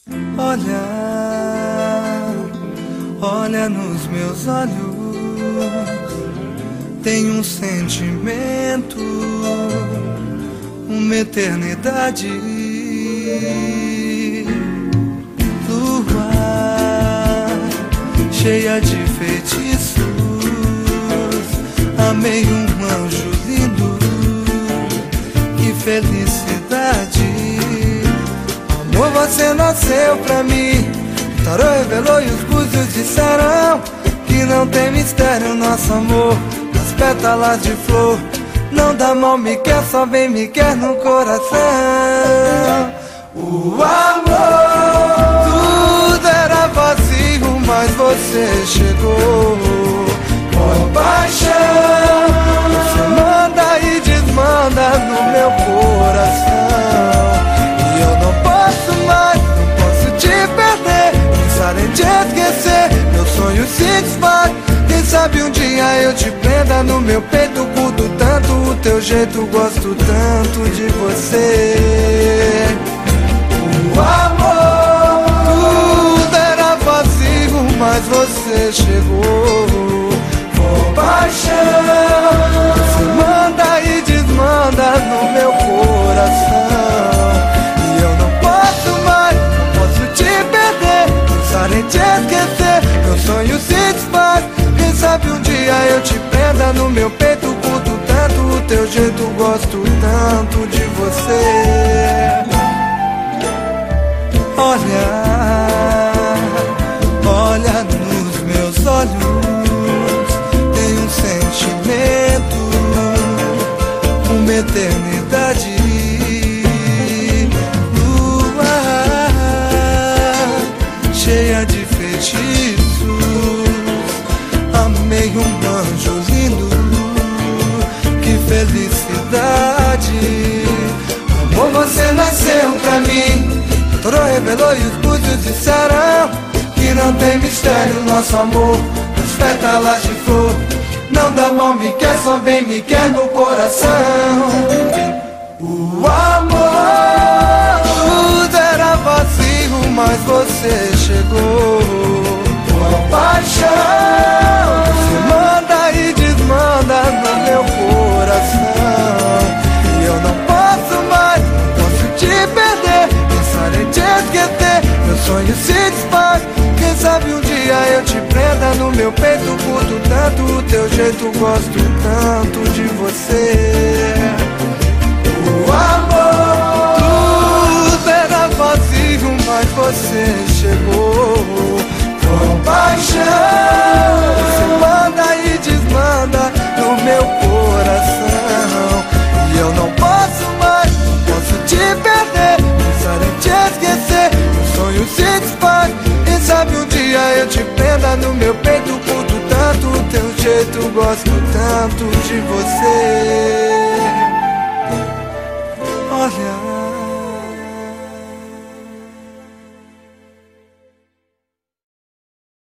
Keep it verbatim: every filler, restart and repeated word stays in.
Olha, olha nos meus olhos, tem um sentimento, uma eternidade. Lua cheia de feitiços, amei um anjo lindo, que felicidade. Amor, você nasceu pra mim, o tarô revelou e os búzios disseram que não tem mistério nosso amor, as pétalas de flor. Não dá mal, me quer, só vem me quer no coração. O amor, tudo era vazio, mas você chegou com paixão. Você manda e desmanda no meu coração, e eu não posso mais, não posso te perder. Pensar em te esquecer, meu sonho se desfaz. Quem sabe um dia eu te prenda no meu peito, curto tanto o teu jeito, gosto tanto de você. O amor, tudo era vazio, mas você chegou com paixão. Você manda e desmanda no meu coração, e eu não posso mais, não posso te perder. Pensar em te esquecer, meu sonho se desfaz. Quem sabe um dia eu te prenda no meu peito, curto tanto o teu jeito, gosto tanto de você. Olha, olha nos meus olhos, tem um sentimento, uma eternidade. Lua cheia de feitiços, amei um anjo lindo, que felicidade. Amor, você nasceu pra mim, o tarô revelou e os búzios disseram que não tem mistério nosso amor, as pétalas de flor. Não dá mal, me quer, só vem me quer no coração. O amor, tudo era vazio, mas você chegou com paixão. Você manda e desmanda no meu coração, e eu não posso mais, não posso te perder. Pensar em te esquecer, meu sonho se desfaz. Quem sabe um dia eu te prenda no meu peito, curto tanto o teu jeito, gosto tanto de você. O amor, tudo era vazio, mas você chegou com paixão. Você manda e desmanda no meu coração, e eu não posso mais, não posso te perder. Pensar em te esquecer, meu sonho se desfaz. Quem sabe um dia eu te prenda no meu peito, curto tanto o teu jeito, gosto tanto de você.